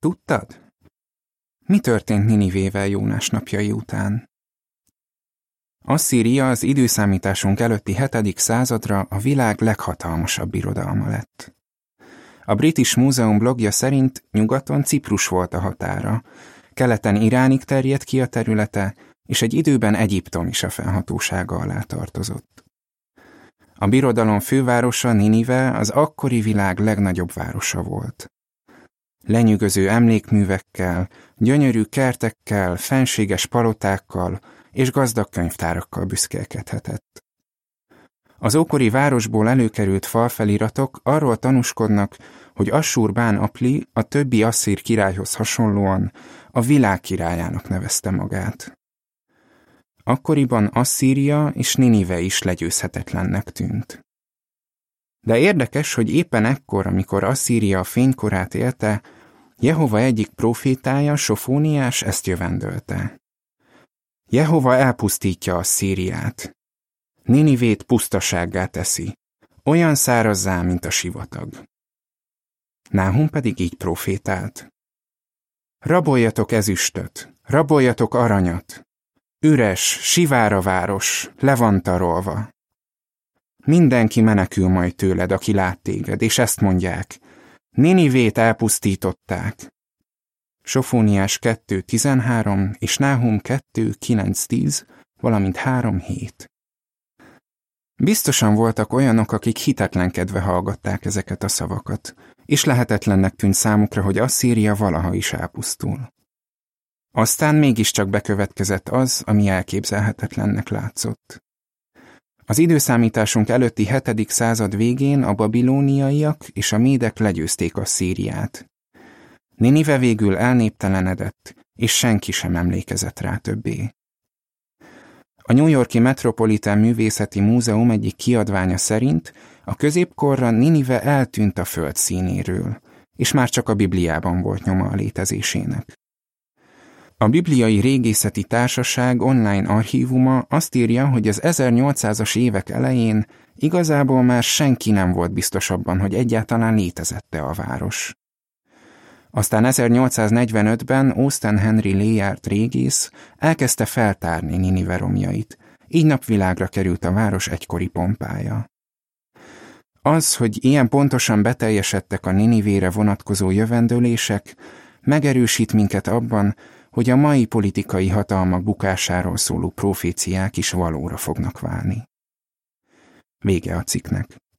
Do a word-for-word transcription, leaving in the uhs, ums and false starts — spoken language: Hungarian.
Tudtad? Mi történt Ninivével Jónás napjai után? Asszíria az időszámításunk előtti hetedik századra a világ leghatalmasabb birodalma lett. A British Museum blogja szerint nyugaton Ciprus volt a határa, keleten Iránig terjedt ki a területe, és egy időben Egyiptom is a fennhatósága alá tartozott. A birodalom fővárosa, Ninive, az akkori világ legnagyobb városa volt. Lenyűgöző emlékművekkel, gyönyörű kertekkel, fenséges palotákkal és gazdag könyvtárakkal büszkélkedhetett. Az ókori városból előkerült falfeliratok arról tanúskodnak, hogy Assur-bán-apli a többi asszír királyhoz hasonlóan a világ királyának nevezte magát. Akkoriban Asszíria és Ninive is legyőzhetetlennek tűnt. De érdekes, hogy éppen ekkor, amikor Asszíria a fénykorát élte, Jehova egyik prófétája, Sofóniás ezt jövendölte. Jehova elpusztítja Asszíriát. Ninivét pusztasággá teszi, olyan szárazzá, mint a sivatag. Náhum pedig így profétált. Raboljatok ezüstöt, raboljatok aranyat, üres, sivár a város, le van tarolva. Mindenki menekül majd tőled, aki lát téged, és ezt mondják, Ninivét elpusztították. Sofóniás kettő tizenhárom és Náhum kettő kilenc tíz, valamint három hét. Biztosan voltak olyanok, akik hitetlenkedve hallgatták ezeket a szavakat, és lehetetlennek tűnt számukra, hogy Asszíria valaha is elpusztul. Aztán mégiscsak bekövetkezett az, ami elképzelhetetlennek látszott. Az időszámításunk előtti hetedik század végén a babilóniaiak és a médek legyőzték Asszíriát. Ninive végül elnéptelenedett, és senki sem emlékezett rá többé. A New York-i Metropolitan Művészeti Múzeum egyik kiadványa szerint a középkorra Ninive eltűnt a föld színéről, és már csak a Bibliában volt nyoma a létezésének. A Bibliai Régészeti Társaság online archívuma azt írja, hogy az ezernyolcszázas évek elején igazából már senki nem volt biztos abban, hogy egyáltalán létezette a város. Aztán ezernyolcszáznegyvenötben Austen Henry Layard régész elkezdte feltárni Ninive romjait, így napvilágra került a város egykori pompája. Az, hogy ilyen pontosan beteljesedtek a Ninivére vonatkozó jövendőlések, megerősít minket abban, hogy a mai politikai hatalmak bukásáról szóló proféciák is valóra fognak válni. Vége a cikknek.